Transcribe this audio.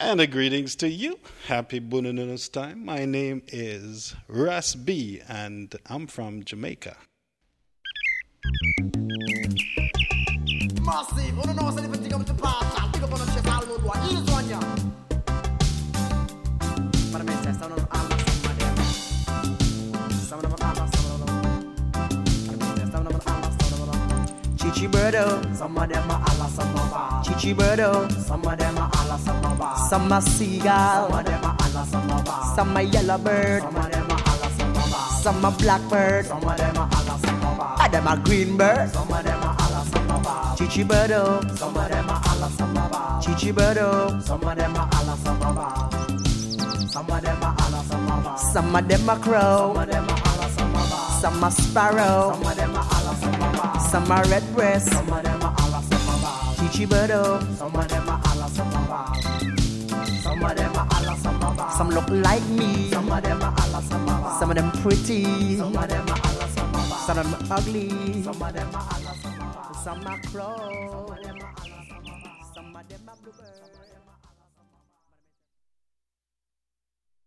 And a greetings to you. Happy Bunununos time. My name is Ras B, and I'm from Jamaica. Massive, you know, anything up to pass. I'll pick up on the chest, I'll load one. Here's one, yeah. But I mean, some of them are some of them. Some of them are some of them. Some of them. Chichi Birdo, some of them are Allah, some of them. Chichi Birdo, some of them are Allah, some of them. Some are seagull, some of them are Allah, some of them. Some are yellow bird, some of them are Allah, some of them. Some are blackbird, some of them are Allah, some of them. Them are green bird, some of them are Allah, some of them. Chichi Birdo, some of them are Allah, some of them. Chichi Birdo, some of them are Allah, some of them. Some of them are Allah, some of them. Some of them are crow, some of them are Allah, some of them. Some are sparrow, some of them are Allah, some of them. Some are redbreast, some of them are Allah, some of them. Chichi Birdo, some of them are Allah, some of them. Some of them are Allah, some of them. Some look like me, some of them are Allah, some of them. Some of them pretty, some of them are Allah, some of them. Some of them ugly, some of them are Allah, some of them. Some are crow, some of them